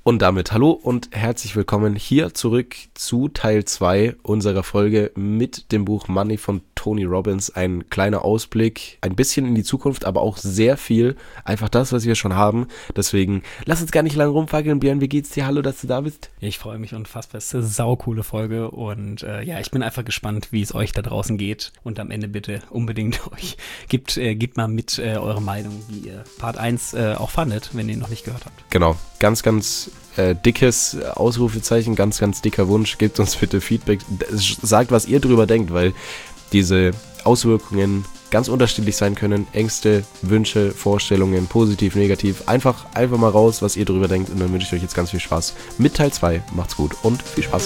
Und damit hallo und herzlich willkommen hier zurück zu Teil 2 unserer Folge mit dem Buch Money von Tony Robbins. Ein kleiner Ausblick, ein bisschen in die Zukunft, aber auch sehr viel. Einfach das, was wir schon haben. Deswegen lass uns gar nicht lange rumfackeln. Björn, wie geht's dir? Hallo, dass du da bist. Ich freue mich unfassbar. Es ist eine saucoole Folge und ich bin einfach gespannt, wie es euch da draußen geht. Und am Ende bitte unbedingt euch, gebt mal mit eure Meinung, wie ihr Part 1 auch fandet, wenn ihr ihn noch nicht gehört habt. Genau, ganz dickes Ausrufezeichen, ganz dicker Wunsch. Gebt uns bitte Feedback. Sagt, was ihr drüber denkt, weil diese Auswirkungen ganz unterschiedlich sein können. Ängste, Wünsche, Vorstellungen, positiv, negativ. Einfach mal raus, was ihr drüber denkt. Und dann wünsche ich euch jetzt ganz viel Spaß mit Teil 2. Macht's gut und viel Spaß.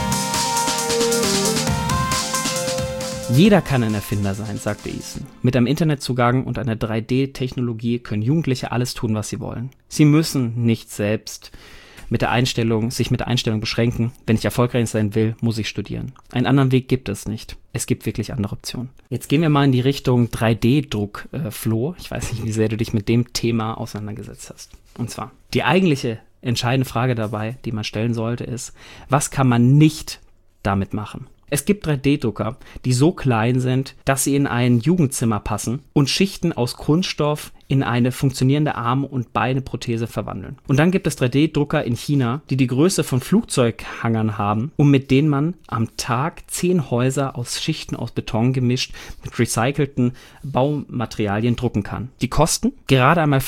Jeder kann ein Erfinder sein, sagte Eason. Mit einem Internetzugang und einer 3D-Technologie können Jugendliche alles tun, was sie wollen. Sie müssen nicht selbst sich mit der Einstellung beschränken, wenn ich erfolgreich sein will, muss ich studieren. Einen anderen Weg gibt es nicht. Es gibt wirklich andere Optionen. Jetzt gehen wir mal in die Richtung 3D-Druck, Flo. Ich weiß nicht, wie sehr du dich mit dem Thema auseinandergesetzt hast. Und zwar, die eigentliche entscheidende Frage dabei, die man stellen sollte, ist, was kann man nicht damit machen? Es gibt 3D-Drucker, die so klein sind, dass sie in ein Jugendzimmer passen und Schichten aus Kunststoff in eine funktionierende Arm- und Beineprothese verwandeln. Und dann gibt es 3D-Drucker in China, die Größe von Flugzeughangern haben und mit denen man am Tag 10 Häuser aus Schichten aus Beton gemischt mit recycelten Baumaterialien drucken kann. Die kosten gerade einmal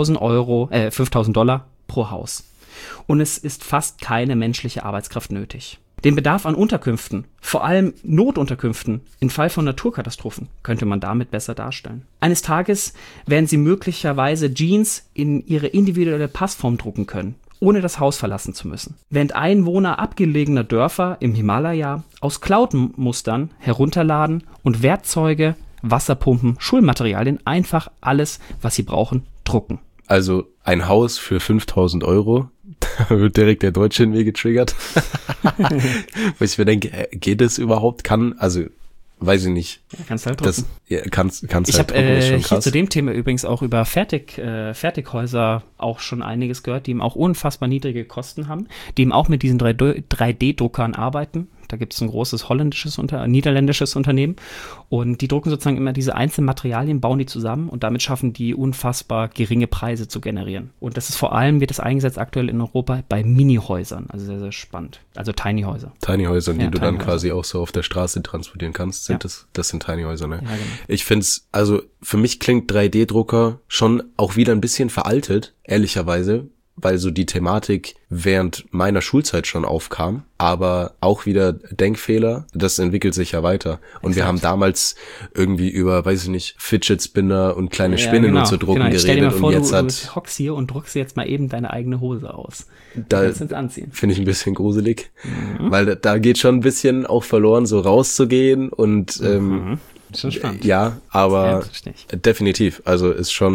$5.000 pro Haus. Und es ist fast keine menschliche Arbeitskraft nötig. Den Bedarf an Unterkünften, vor allem Notunterkünften im Fall von Naturkatastrophen, könnte man damit besser darstellen. Eines Tages werden sie möglicherweise Jeans in ihre individuelle Passform drucken können, ohne das Haus verlassen zu müssen. Während Einwohner abgelegener Dörfer im Himalaya aus Cloud-Mustern herunterladen und Werkzeuge, Wasserpumpen, Schulmaterialien, einfach alles, was sie brauchen, drucken. Also ein Haus für 5.000 €. Da wird direkt der Deutsche in mir getriggert. Wo ich mir denke, geht es überhaupt? Weiß ich nicht. Ja, kannst halt drucken. Kannst ich halt habe drucken, hier zu dem Thema übrigens auch über Fertighäuser auch schon einiges gehört, die eben auch unfassbar niedrige Kosten haben, die eben auch mit diesen 3D-Druckern arbeiten. Da gibt es ein großes niederländisches Unternehmen und die drucken sozusagen immer diese einzelnen Materialien, bauen die zusammen und damit schaffen die unfassbar geringe Preise zu generieren. Und das ist wird das eingesetzt aktuell in Europa bei Mini-Häusern, also sehr, sehr spannend. Also Tiny-Häuser. Tiny-Häuser, die du dann quasi auch so auf der Straße transportieren kannst, das sind Tiny-Häuser, ne? Ja, genau. Ich find's, also für mich klingt 3D-Drucker schon auch wieder ein bisschen veraltet, ehrlicherweise, weil so die Thematik während meiner Schulzeit schon aufkam, aber auch wieder Denkfehler, das entwickelt sich ja weiter. Und wir haben damals irgendwie über, weiß ich nicht, Fidget Spinner und kleine Spinnen und so drucken geredet. Stell dir mal vor, und jetzt du hockst hier und druckst jetzt mal eben deine eigene Hose aus. Da anziehen. Finde ich ein bisschen gruselig, weil da geht schon ein bisschen auch verloren, so rauszugehen und schon spannend. Ja, aber definitiv, also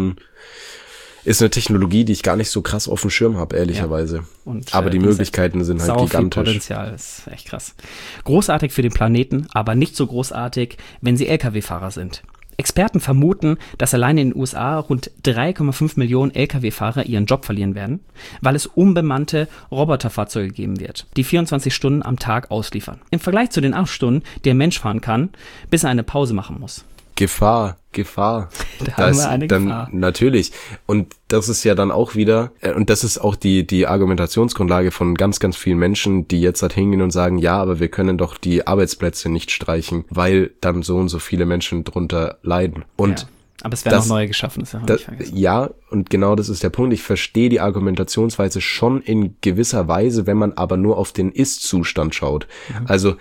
ist eine Technologie, die ich gar nicht so krass auf dem Schirm habe, ehrlicherweise. Ja. Aber die Möglichkeiten sind halt gigantisch. Viel Potenzial, ist echt krass. Großartig für den Planeten, aber nicht so großartig, wenn sie Lkw-Fahrer sind. Experten vermuten, dass allein in den USA rund 3,5 Millionen Lkw-Fahrer ihren Job verlieren werden, weil es unbemannte Roboterfahrzeuge geben wird, die 24 Stunden am Tag ausliefern. Im Vergleich zu den 8 Stunden, die ein Mensch fahren kann, bis er eine Pause machen muss. Gefahr. Da haben wir eine Gefahr. Natürlich. Und das ist ja dann auch wieder, und das ist auch die Argumentationsgrundlage von ganz vielen Menschen, die jetzt halt hingehen und sagen, ja, aber wir können doch die Arbeitsplätze nicht streichen, weil dann so und so viele Menschen drunter leiden. Und ja. Aber es werden auch neue geschaffen, das darf man nicht vergessen. Ja, und genau das ist der Punkt. Ich verstehe die Argumentationsweise schon in gewisser Weise, wenn man aber nur auf den Ist-Zustand schaut. Also,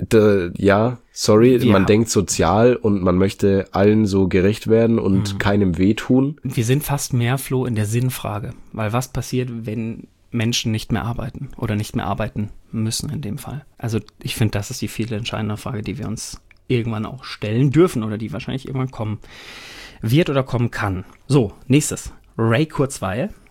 man denkt sozial und man möchte allen so gerecht werden und keinem wehtun. Wir sind fast mehr, Flo, in der Sinnfrage. Weil was passiert, wenn Menschen nicht mehr arbeiten oder nicht mehr arbeiten müssen in dem Fall? Also ich finde, das ist die viel entscheidende Frage, die wir uns irgendwann auch stellen dürfen oder die wahrscheinlich irgendwann kommen wird oder kommen kann. So, nächstes. Ray Kurzweil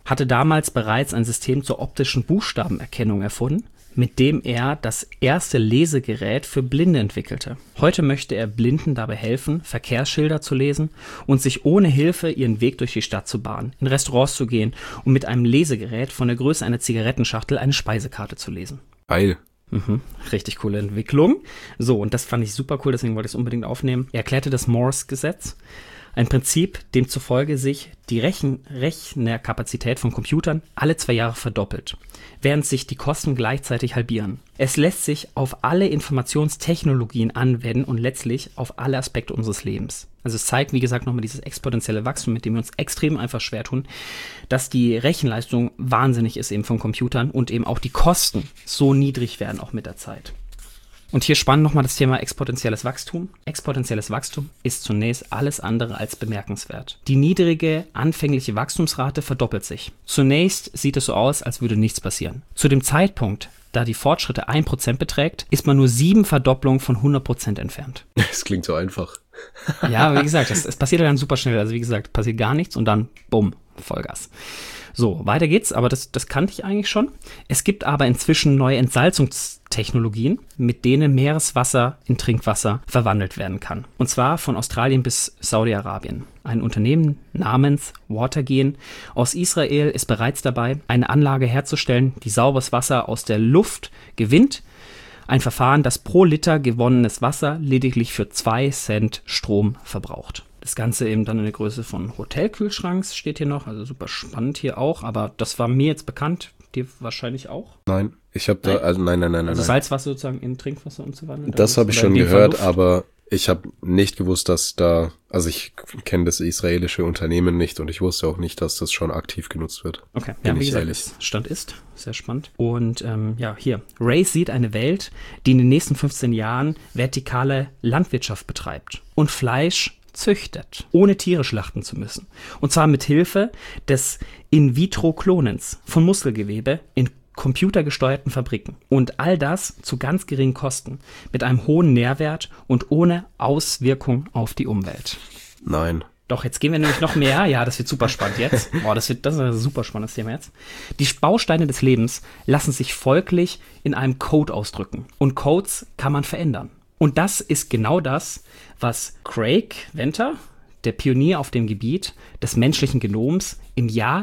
hatte damals bereits ein System zur optischen Buchstabenerkennung erfunden, mit dem er das erste Lesegerät für Blinde entwickelte. Heute möchte er Blinden dabei helfen, Verkehrsschilder zu lesen und sich ohne Hilfe ihren Weg durch die Stadt zu bahnen, in Restaurants zu gehen und mit einem Lesegerät von der Größe einer Zigarettenschachtel eine Speisekarte zu lesen. Geil. Richtig coole Entwicklung. So, und das fand ich super cool, deswegen wollte ich es unbedingt aufnehmen. Er erklärte das Morse-Gesetz. Ein Prinzip, demzufolge sich die Rechnerkapazität von Computern alle 2 Jahre verdoppelt, während sich die Kosten gleichzeitig halbieren. Es lässt sich auf alle Informationstechnologien anwenden und letztlich auf alle Aspekte unseres Lebens. Also es zeigt, wie gesagt, nochmal dieses exponentielle Wachstum, mit dem wir uns extrem einfach schwer tun, dass die Rechenleistung wahnsinnig ist eben von Computern und eben auch die Kosten so niedrig werden, auch mit der Zeit. Und hier spannend nochmal das Thema exponentielles Wachstum. Exponentielles Wachstum ist zunächst alles andere als bemerkenswert. Die niedrige anfängliche Wachstumsrate verdoppelt sich. Zunächst sieht es so aus, als würde nichts passieren. Zu dem Zeitpunkt, da die Fortschritte 1% beträgt, ist man nur 7 Verdopplungen von 100% entfernt. Das klingt so einfach. Ja, wie gesagt, es passiert dann super schnell. Also wie gesagt, passiert gar nichts und dann bumm, Vollgas. So, weiter geht's, aber das kannte ich eigentlich schon. Es gibt aber inzwischen neue Entsalzungstechnologien, mit denen Meereswasser in Trinkwasser verwandelt werden kann. Und zwar von Australien bis Saudi-Arabien. Ein Unternehmen namens Watergen aus Israel ist bereits dabei, eine Anlage herzustellen, die sauberes Wasser aus der Luft gewinnt. Ein Verfahren, das pro Liter gewonnenes Wasser lediglich für 2 Cent Strom verbraucht. Das Ganze eben dann in der Größe von Hotelkühlschranks steht hier noch, also super spannend hier auch, aber das war mir jetzt bekannt, dir wahrscheinlich auch? Nein, ich habe da, also nein. Also Salzwasser sozusagen in Trinkwasser umzuwandeln? Das habe ich schon gehört, aber ich habe nicht gewusst, dass da, also ich kenne das israelische Unternehmen nicht und ich wusste auch nicht, dass das schon aktiv genutzt wird. Okay, ja, wie gesagt, das Stand ist, sehr spannend. Und ja, hier, Race sieht eine Welt, die in den nächsten 15 Jahren vertikale Landwirtschaft betreibt und Fleisch züchtet, ohne Tiere schlachten zu müssen. Und zwar mit Hilfe des In-vitro-Klonens von Muskelgewebe in computergesteuerten Fabriken. Und all das zu ganz geringen Kosten, mit einem hohen Nährwert und ohne Auswirkung auf die Umwelt. Nein. Doch, jetzt gehen wir nämlich noch mehr. Ja, das wird super spannend jetzt. Boah, das ist ein super spannendes Thema jetzt. Die Bausteine des Lebens lassen sich folglich in einem Code ausdrücken. Und Codes kann man verändern. Und das ist genau das, was Craig Venter, der Pionier auf dem Gebiet des menschlichen Genoms, im Jahr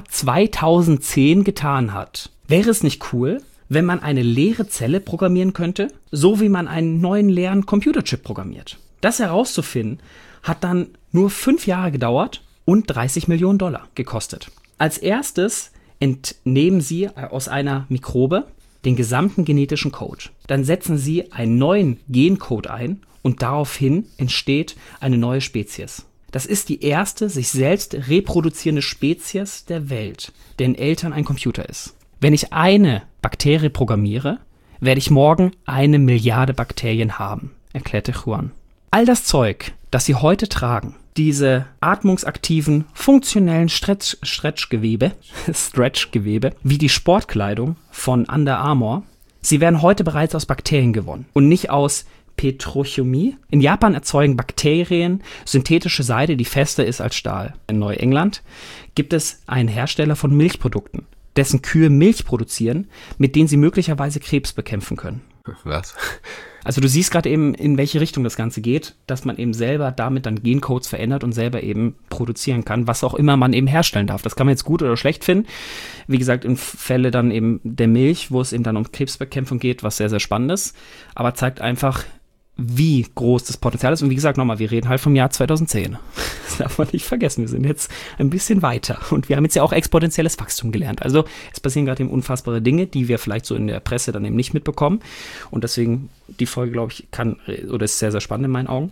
2010 getan hat. Wäre es nicht cool, wenn man eine leere Zelle programmieren könnte, so wie man einen neuen leeren Computerchip programmiert? Das herauszufinden, hat dann nur 5 Jahre gedauert und $30 Millionen gekostet. Als erstes entnehmen sie aus einer Mikrobe den gesamten genetischen Code. Dann setzen sie einen neuen Gencode ein und daraufhin entsteht eine neue Spezies. Das ist die erste sich selbst reproduzierende Spezies der Welt, deren Eltern ein Computer ist. Wenn ich eine Bakterie programmiere, werde ich morgen 1 Milliarde Bakterien haben, erklärte Juan. All das Zeug, das sie heute tragen, diese atmungsaktiven, funktionellen Stretchgewebe, wie die Sportkleidung von Under Armour, sie werden heute bereits aus Bakterien gewonnen und nicht aus Petrochemie. In Japan erzeugen Bakterien synthetische Seide, die fester ist als Stahl. In Neuengland gibt es einen Hersteller von Milchprodukten, dessen Kühe Milch produzieren, mit denen sie möglicherweise Krebs bekämpfen können. Was? Also du siehst gerade eben, in welche Richtung das Ganze geht, dass man eben selber damit dann Gencodes verändert und selber eben produzieren kann, was auch immer man eben herstellen darf. Das kann man jetzt gut oder schlecht finden. Wie gesagt, im Fälle dann eben der Milch, wo es eben dann um Krebsbekämpfung geht, was sehr, sehr spannend ist, aber zeigt einfach, wie groß das Potenzial ist. Und wie gesagt, nochmal, wir reden halt vom Jahr 2010. Das darf man nicht vergessen. Wir sind jetzt ein bisschen weiter. Und wir haben jetzt ja auch exponentielles Wachstum gelernt. Also es passieren gerade eben unfassbare Dinge, die wir vielleicht so in der Presse dann eben nicht mitbekommen. Und deswegen, die Folge, glaube ich, ist sehr, sehr spannend in meinen Augen.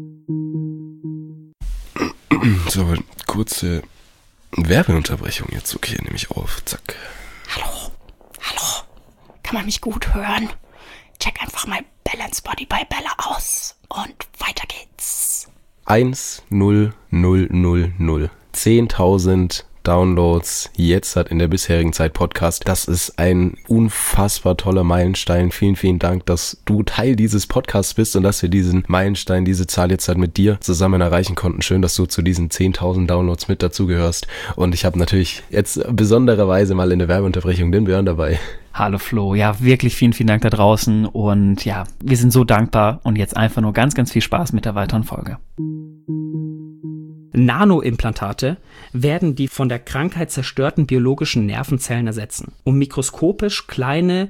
So, kurze Werbeunterbrechung jetzt. Okay, nehme ich auf. Zack. Hallo. Kann man mich gut hören? Check einfach mal Balance Body bei Bella aus. Und weiter geht's. 1 0 0 0 0. 10.000 Downloads jetzt hat in der bisherigen Zeit Podcast. Das ist ein unfassbar toller Meilenstein. Vielen, vielen Dank, dass du Teil dieses Podcasts bist und dass wir diesen Meilenstein, diese Zahl jetzt halt mit dir zusammen erreichen konnten. Schön, dass du zu diesen 10.000 Downloads mit dazugehörst. Und ich habe natürlich jetzt besondererweise mal in der Werbeunterbrechung den Björn dabei. Hallo Flo, ja wirklich vielen, vielen Dank da draußen und ja, wir sind so dankbar und jetzt einfach nur ganz, ganz viel Spaß mit der weiteren Folge. Nanoimplantate werden die von der Krankheit zerstörten biologischen Nervenzellen ersetzen. Und mikroskopisch kleine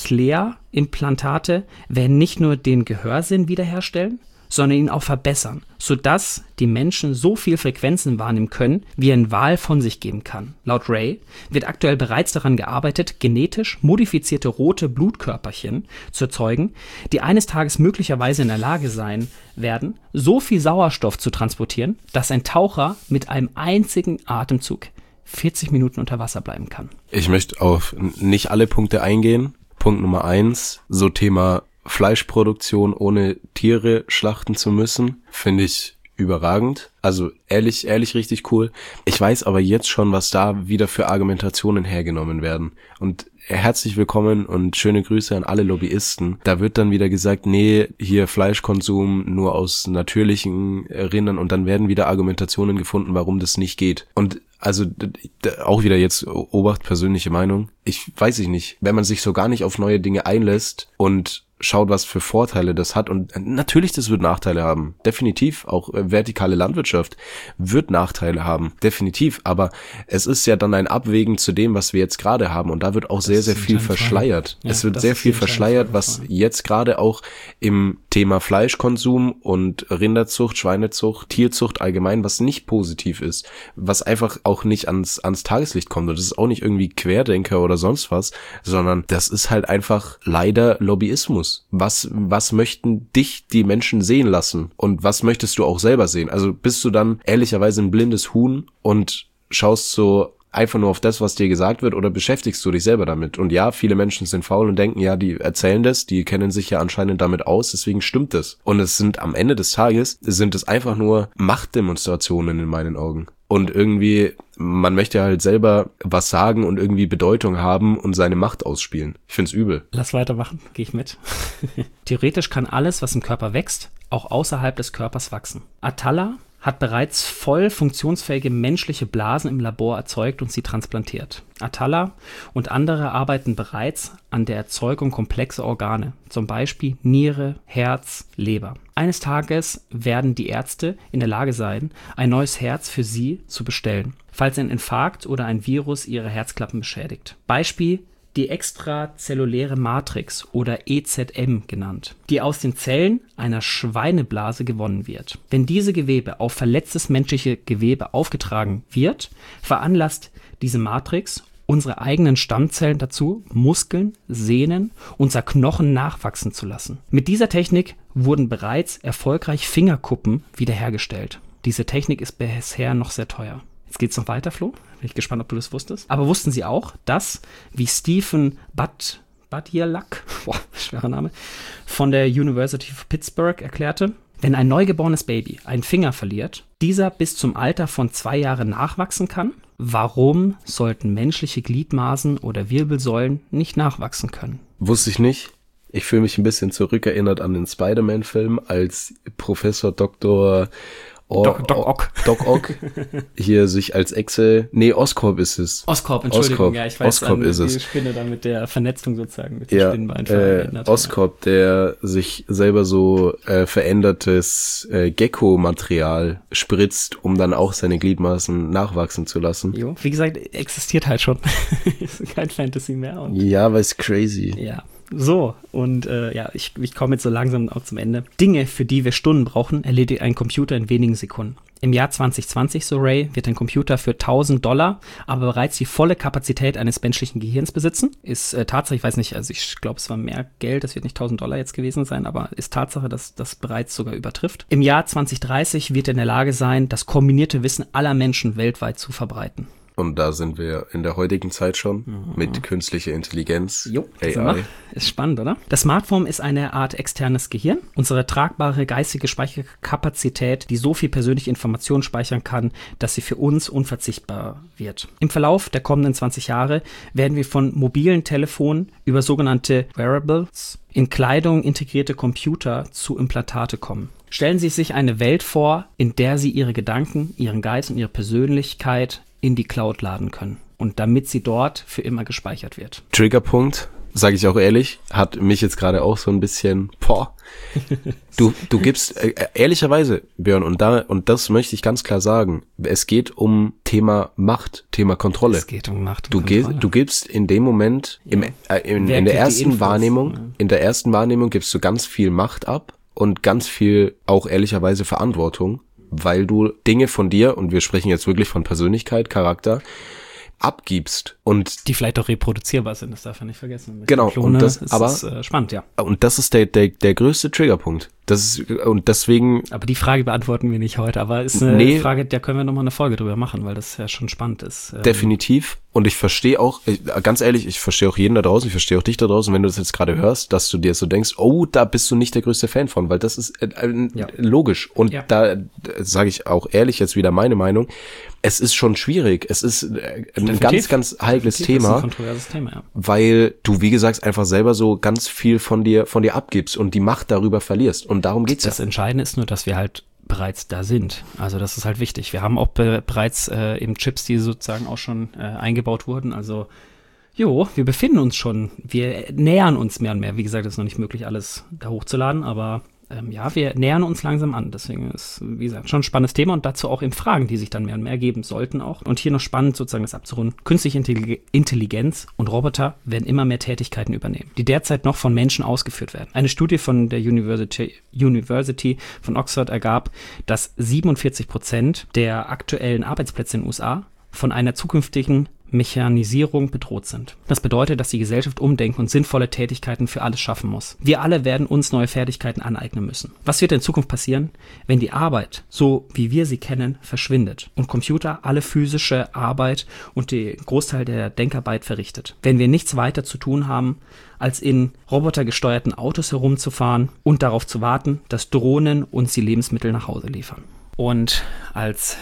Cochlea-Implantate werden nicht nur den Gehörsinn wiederherstellen, sondern ihn auch verbessern, sodass die Menschen so viel Frequenzen wahrnehmen können, wie ein Wal von sich geben kann. Laut Ray wird aktuell bereits daran gearbeitet, genetisch modifizierte rote Blutkörperchen zu erzeugen, die eines Tages möglicherweise in der Lage sein werden, so viel Sauerstoff zu transportieren, dass ein Taucher mit einem einzigen Atemzug 40 Minuten unter Wasser bleiben kann. Ich möchte auf nicht alle Punkte eingehen. Punkt Nummer 1, so Thema Fleischproduktion ohne Tiere schlachten zu müssen, finde ich überragend. Also ehrlich richtig cool. Ich weiß aber jetzt schon, was da wieder für Argumentationen hergenommen werden. Und herzlich willkommen und schöne Grüße an alle Lobbyisten. Da wird dann wieder gesagt, nee, hier Fleischkonsum nur aus natürlichen Rindern und dann werden wieder Argumentationen gefunden, warum das nicht geht. Und also auch wieder jetzt Obacht, persönliche Meinung. Weiß ich nicht, wenn man sich so gar nicht auf neue Dinge einlässt und schaut, was für Vorteile das hat. Und natürlich, das wird Nachteile haben. Definitiv. Auch vertikale Landwirtschaft wird Nachteile haben. Definitiv. Aber es ist ja dann ein Abwägen zu dem, was wir jetzt gerade haben. Und da wird auch sehr, sehr viel verschleiert. Ja, es wird sehr viel verschleiert, was jetzt gerade auch im Thema Fleischkonsum und Rinderzucht, Schweinezucht, Tierzucht allgemein, was nicht positiv ist. Was einfach auch nicht ans Tageslicht kommt. Und das ist auch nicht irgendwie Querdenker oder sonst was, sondern das ist halt einfach leider Lobbyismus. Was möchten dich die Menschen sehen lassen? Und was möchtest du auch selber sehen? Also bist du dann ehrlicherweise ein blindes Huhn und schaust so einfach nur auf das, was dir gesagt wird, oder beschäftigst du dich selber damit? Und ja, viele Menschen sind faul und denken, ja, die erzählen das, die kennen sich ja anscheinend damit aus, deswegen stimmt das. Und es sind am Ende des Tages, sind es einfach nur Machtdemonstrationen in meinen Augen. Und irgendwie, man möchte halt selber was sagen und irgendwie Bedeutung haben und seine Macht ausspielen. Ich find's übel. Lass weitermachen, gehe ich mit. Theoretisch kann alles, was im Körper wächst, auch außerhalb des Körpers wachsen. Atala hat bereits voll funktionsfähige menschliche Blasen im Labor erzeugt und sie transplantiert. Atala und andere arbeiten bereits an der Erzeugung komplexer Organe, zum Beispiel Niere, Herz, Leber. Eines Tages werden die Ärzte in der Lage sein, ein neues Herz für sie zu bestellen, falls ein Infarkt oder ein Virus ihre Herzklappen beschädigt. Beispiel: die extrazelluläre Matrix oder EZM genannt, die aus den Zellen einer Schweineblase gewonnen wird. Wenn diese Gewebe auf verletztes menschliche Gewebe aufgetragen wird, veranlasst diese Matrix unsere eigenen Stammzellen dazu, Muskeln, Sehnen, unser Knochen nachwachsen zu lassen. Mit dieser Technik wurden bereits erfolgreich Fingerkuppen wiederhergestellt. Diese Technik ist bisher noch sehr teuer. Jetzt geht's noch weiter, Flo. Bin ich gespannt, ob du das wusstest. Aber wussten Sie auch, dass, wie Stephen Badialak, schwerer Name, von der University of Pittsburgh erklärte, wenn ein neugeborenes Baby einen Finger verliert, dieser bis zum Alter von 2 Jahren nachwachsen kann, warum sollten menschliche Gliedmaßen oder Wirbelsäulen nicht nachwachsen können? Wusste ich nicht. Ich fühle mich ein bisschen zurückerinnert an den Spider-Man-Film, als Professor Dr. Doc Ock hier sich als Echse, Oscorp ist es. Oscorp, Entschuldigung, ja, ich weiß, Oscorp ist es. Die Spinne dann mit der Vernetzung sozusagen, mit den Spinnenbeinen verändert. Oscorp, der sich selber so verändertes Gecko-Material spritzt, um dann auch seine Gliedmaßen nachwachsen zu lassen. Jo, wie gesagt, existiert halt schon. Ist kein Fantasy mehr. Und ja, weil es crazy. Ja. So, und ich komme jetzt so langsam auch zum Ende. Dinge, für die wir Stunden brauchen, erledigt ein Computer in wenigen Sekunden. Im Jahr 2020, so Ray, wird ein Computer für $1.000 aber bereits die volle Kapazität eines menschlichen Gehirns besitzen. Ist Tatsache, ich weiß nicht, also ich glaube, es war mehr Geld, das wird nicht $1.000 jetzt gewesen sein, aber ist Tatsache, dass das bereits sogar übertrifft. Im Jahr 2030 wird er in der Lage sein, das kombinierte Wissen aller Menschen weltweit zu verbreiten. Und da sind wir in der heutigen Zeit schon mit künstlicher Intelligenz, AI. Ist spannend, oder? Das Smartphone ist eine Art externes Gehirn. Unsere tragbare geistige Speicherkapazität, die so viel persönliche Informationen speichern kann, dass sie für uns unverzichtbar wird. Im Verlauf der kommenden 20 Jahre werden wir von mobilen Telefonen über sogenannte Wearables in Kleidung integrierte Computer zu Implantate kommen. Stellen Sie sich eine Welt vor, in der Sie Ihre Gedanken, Ihren Geist und Ihre Persönlichkeit in die Cloud laden können. Und damit sie dort für immer gespeichert wird. Triggerpunkt, sage ich auch ehrlich, hat mich jetzt gerade auch so ein bisschen, Du gibst, ehrlicherweise, Björn, und das möchte ich ganz klar sagen, es geht um Thema Macht, Thema Kontrolle. Es geht um Macht und Kontrolle. Du gibst in dem Moment, in der ersten Wahrnehmung gibst du ganz viel Macht ab und ganz viel auch ehrlicherweise Verantwortung, weil du Dinge von dir, und wir sprechen jetzt wirklich von Persönlichkeit, Charakter, abgibst und die vielleicht auch reproduzierbar sind, das darf man nicht vergessen. Genau, Klone, und das ist spannend, ja. Und das ist der größte Triggerpunkt. Und deswegen. Aber die Frage beantworten wir nicht heute, aber ist eine Frage, da können wir nochmal eine Folge drüber machen, weil das ja schon spannend ist. Definitiv. Und ich verstehe auch, ganz ehrlich, ich verstehe auch jeden da draußen, ich verstehe auch dich da draußen, wenn du das jetzt gerade hörst, dass du dir so denkst, oh, da bist du nicht der größte Fan von, weil das ist logisch. Und da sage ich auch ehrlich jetzt wieder meine Meinung, es ist schon schwierig. Es ist ein ganz, ganz heikles Thema, ein kontroverses Thema, ja. Weil du, wie gesagt, einfach selber so ganz viel von dir abgibst und die Macht darüber verlierst. Und darum geht's Das Entscheidende ist nur, dass wir halt bereits da sind. Also das ist halt wichtig. Wir haben auch bereits eben Chips, die sozusagen auch schon eingebaut wurden. Also wir befinden uns schon, wir nähern uns mehr und mehr. Wie gesagt, es ist noch nicht möglich, alles da hochzuladen, aber wir nähern uns langsam an. Deswegen ist, wie gesagt, schon ein spannendes Thema und dazu auch eben Fragen, die sich dann mehr und mehr geben sollten auch. Und hier noch spannend sozusagen das abzurunden. Künstliche Intelligenz und Roboter werden immer mehr Tätigkeiten übernehmen, die derzeit noch von Menschen ausgeführt werden. Eine Studie von der University von Oxford ergab, dass 47% der aktuellen Arbeitsplätze in den USA von einer zukünftigen Mechanisierung bedroht sind. Das bedeutet, dass die Gesellschaft umdenken und sinnvolle Tätigkeiten für alles schaffen muss. Wir alle werden uns neue Fertigkeiten aneignen müssen. Was wird in Zukunft passieren, wenn die Arbeit, so wie wir sie kennen, verschwindet und Computer alle physische Arbeit und den Großteil der Denkarbeit verrichtet? Wenn wir nichts weiter zu tun haben, als in robotergesteuerten Autos herumzufahren und darauf zu warten, dass Drohnen uns die Lebensmittel nach Hause liefern. Und als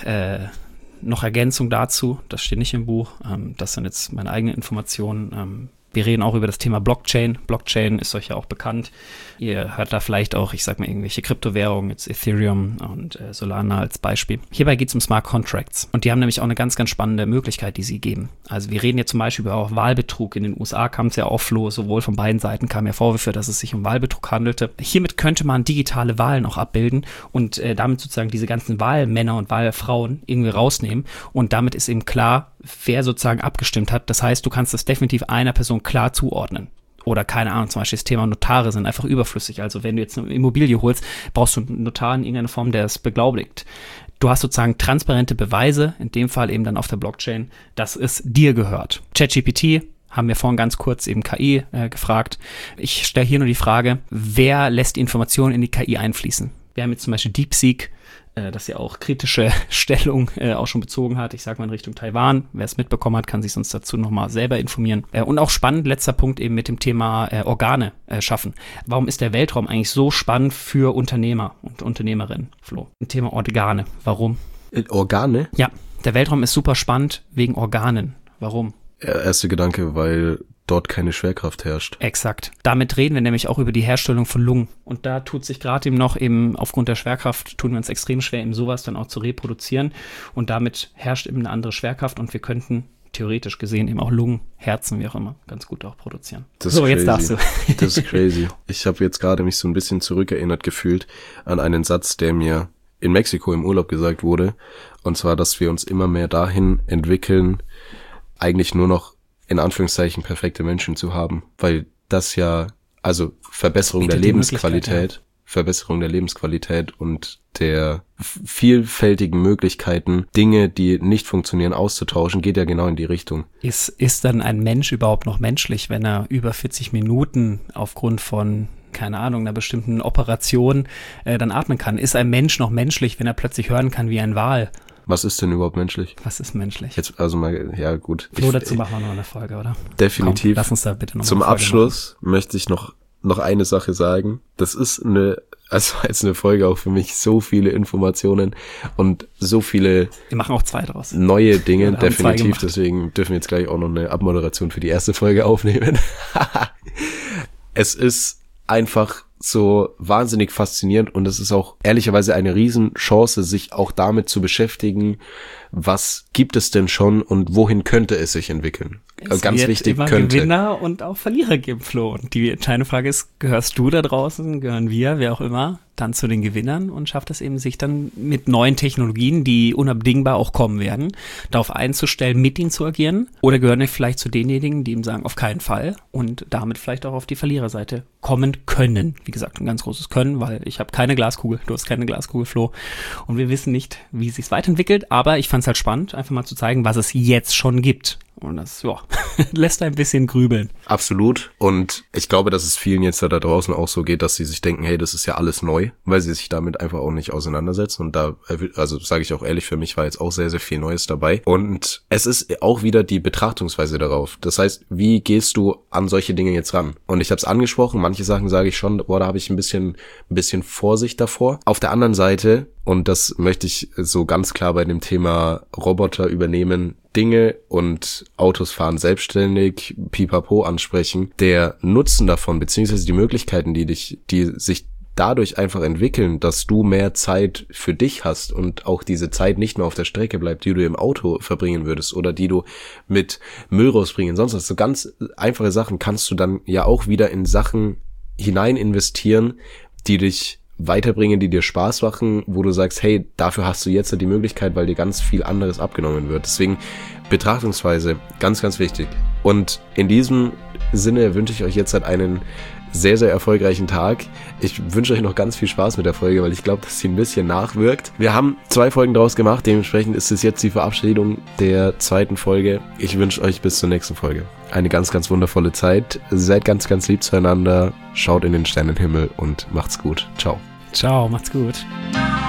noch Ergänzung dazu, das steht nicht im Buch, das sind jetzt meine eigenen Informationen. Wir reden auch über das Thema Blockchain. Blockchain ist euch ja auch bekannt. Ihr hört da vielleicht auch, ich sag mal, irgendwelche Kryptowährungen, jetzt Ethereum und Solana als Beispiel. Hierbei geht es um Smart Contracts. Und die haben nämlich auch eine ganz, ganz spannende Möglichkeit, die sie geben. Also wir reden jetzt zum Beispiel über auch Wahlbetrug. In den USA kam es ja auch sowohl von beiden Seiten kamen ja Vorwürfe, dass es sich um Wahlbetrug handelte. Hiermit könnte man digitale Wahlen auch abbilden und damit sozusagen diese ganzen Wahlmänner und Wahlfrauen irgendwie rausnehmen. Und damit ist eben klar, wer sozusagen abgestimmt hat. Das heißt, du kannst das definitiv einer Person klar zuordnen. Oder keine Ahnung, zum Beispiel das Thema Notare sind einfach überflüssig. Also wenn du jetzt eine Immobilie holst, brauchst du einen Notar in irgendeiner Form, der es beglaubigt. Du hast sozusagen transparente Beweise, in dem Fall eben dann auf der Blockchain, dass es dir gehört. ChatGPT haben wir vorhin ganz kurz eben KI gefragt. Ich stelle hier nur die Frage, wer lässt die Informationen in die KI einfließen? Wir haben jetzt zum Beispiel DeepSeek, das ja auch kritische Stellung auch schon bezogen hat. Ich sage mal in Richtung Taiwan. Wer es mitbekommen hat, kann sich sonst dazu nochmal selber informieren. Und auch spannend, letzter Punkt eben mit dem Thema Organe schaffen. Warum ist der Weltraum eigentlich so spannend für Unternehmer und Unternehmerinnen, Flo? Ein Thema Organe. Warum? Organe? Ja, der Weltraum ist super spannend wegen Organen. Warum? Erster Gedanke, weil dort keine Schwerkraft herrscht. Exakt. Damit reden wir nämlich auch über die Herstellung von Lungen. Und da tut sich gerade eben noch eben aufgrund der Schwerkraft, tun wir uns extrem schwer, eben sowas dann auch zu reproduzieren. Und damit herrscht eben eine andere Schwerkraft und wir könnten theoretisch gesehen eben auch Lungen, Herzen, wie auch immer, ganz gut auch produzieren. Das so, jetzt darfst du. Das ist crazy. Ich habe jetzt gerade mich so ein bisschen zurückerinnert gefühlt an einen Satz, der mir in Mexiko im Urlaub gesagt wurde. Und zwar, dass wir uns immer mehr dahin entwickeln, eigentlich nur noch in Anführungszeichen perfekte Menschen zu haben, weil das ja, also Verbesserung der Lebensqualität und der vielfältigen Möglichkeiten, Dinge, die nicht funktionieren, auszutauschen, geht ja genau in die Richtung. Ist dann ein Mensch überhaupt noch menschlich, wenn er über 40 Minuten aufgrund von, keine Ahnung, einer bestimmten Operation dann atmen kann? Ist ein Mensch noch menschlich, wenn er plötzlich hören kann wie ein Wal? Was ist denn überhaupt menschlich? Was ist menschlich? Jetzt, also mal, ja gut. Flo, dazu machen wir noch eine Folge, oder? Definitiv. Komm, lass uns da bitte noch Zum Abschluss möchte ich noch eine Sache sagen. Das ist als eine Folge auch für mich so viele Informationen und so viele wir machen auch 2 draus. Neue Dinge, definitiv. Deswegen dürfen wir jetzt gleich auch noch eine Abmoderation für die erste Folge aufnehmen. Es ist einfach so wahnsinnig faszinierend und es ist auch ehrlicherweise eine Riesenchance, sich auch damit zu beschäftigen, was gibt es denn schon und wohin könnte es sich entwickeln. Es ganz wird wichtig, immer könnte. Gewinner und auch Verlierer geben, Flo. Und die entscheidende Frage ist, gehörst du da draußen, gehören wir, wer auch immer, dann zu den Gewinnern und schafft es eben, sich dann mit neuen Technologien, die unabdingbar auch kommen werden, darauf einzustellen, mit ihnen zu agieren? Oder gehören wir vielleicht zu denjenigen, die ihm sagen, auf keinen Fall und damit vielleicht auch auf die Verliererseite kommen können? Wie gesagt, ein ganz großes Können, weil ich habe keine Glaskugel, du hast keine Glaskugel, Flo. Und wir wissen nicht, wie es sich weiterentwickelt, aber ich fand es halt spannend, einfach mal zu zeigen, was es jetzt schon gibt. Und das, ja, lässt ein bisschen grübeln. Absolut. Und ich glaube, dass es vielen jetzt da draußen auch so geht, dass sie sich denken, hey, das ist ja alles neu, weil sie sich damit einfach auch nicht auseinandersetzen. Und da, also sage ich auch ehrlich, für mich war jetzt auch sehr, sehr viel Neues dabei. Und es ist auch wieder die Betrachtungsweise darauf. Das heißt, wie gehst du an solche Dinge jetzt ran? Und ich habe es angesprochen, manche Sachen sage ich schon, boah, da habe ich ein bisschen Vorsicht davor. Auf der anderen Seite, und das möchte ich so ganz klar bei dem Thema Roboter übernehmen, Dinge und Autos fahren selbstständig, pipapo ansprechen. Der Nutzen davon, beziehungsweise die Möglichkeiten, die sich dadurch einfach entwickeln, dass du mehr Zeit für dich hast und auch diese Zeit nicht nur auf der Strecke bleibt, die du im Auto verbringen würdest oder die du mit Müll rausbringen, sonst was. So ganz einfache Sachen kannst du dann ja auch wieder in Sachen hinein investieren, die dich weiterbringen, die dir Spaß machen, wo du sagst, hey, dafür hast du jetzt die Möglichkeit, weil dir ganz viel anderes abgenommen wird. Deswegen Betrachtungsweise, ganz, ganz wichtig. Und in diesem Sinne wünsche ich euch jetzt einen sehr, sehr erfolgreichen Tag. Ich wünsche euch noch ganz viel Spaß mit der Folge, weil ich glaube, dass sie ein bisschen nachwirkt. Wir haben 2 Folgen draus gemacht, dementsprechend ist es jetzt die Verabschiedung der 2. Folge. Ich wünsche euch bis zur nächsten Folge eine ganz, ganz wundervolle Zeit. Seid ganz, ganz lieb zueinander, schaut in den Sternenhimmel und macht's gut. Ciao. Ciao, macht's gut.